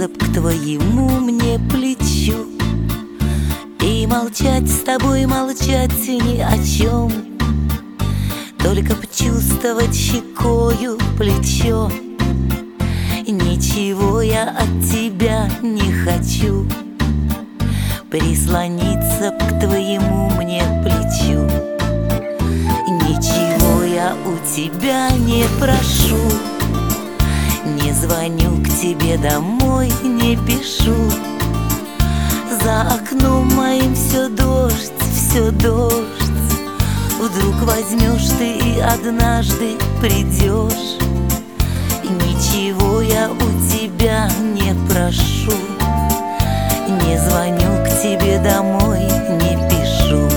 прислониться к твоему мне плечу и молчать с тобой, молчать ни о чем, только почувствовать щекою плечо. Ничего я от тебя не хочу, прислониться к твоему мне плечу. Ничего я у тебя не прошу, не звоню к тебе домой, не пишу. За окном моим все дождь, все дождь. Вдруг возьмешь ты и однажды придешь. Ничего я у тебя не прошу, не звоню к тебе домой, не пишу.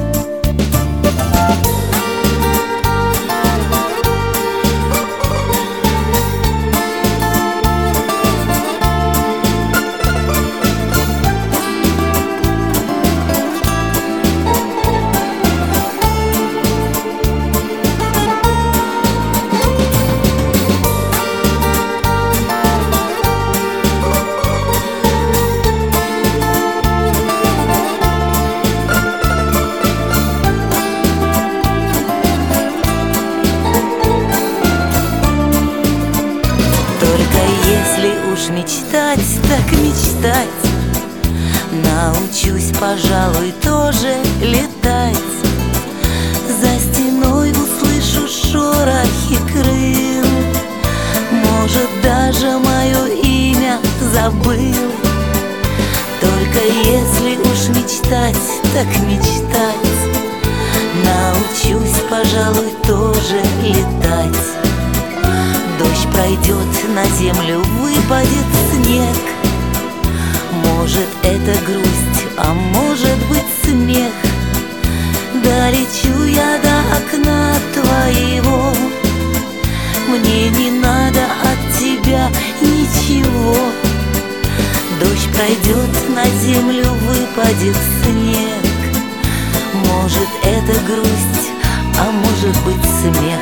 Мечтать, так мечтать, научусь, пожалуй, тоже летать. За стеной услышу шорохи крыл, может, даже мое имя забыл. Только если уж мечтать, так мечтать, научусь, пожалуй, тоже летать. Дождь пройдет, на землю выпадет снег. Может, это грусть, а может быть смех. Долечу я до окна твоего, мне не надо от тебя ничего. Дождь пройдет, на землю выпадет снег. Может, это грусть, а может быть смех.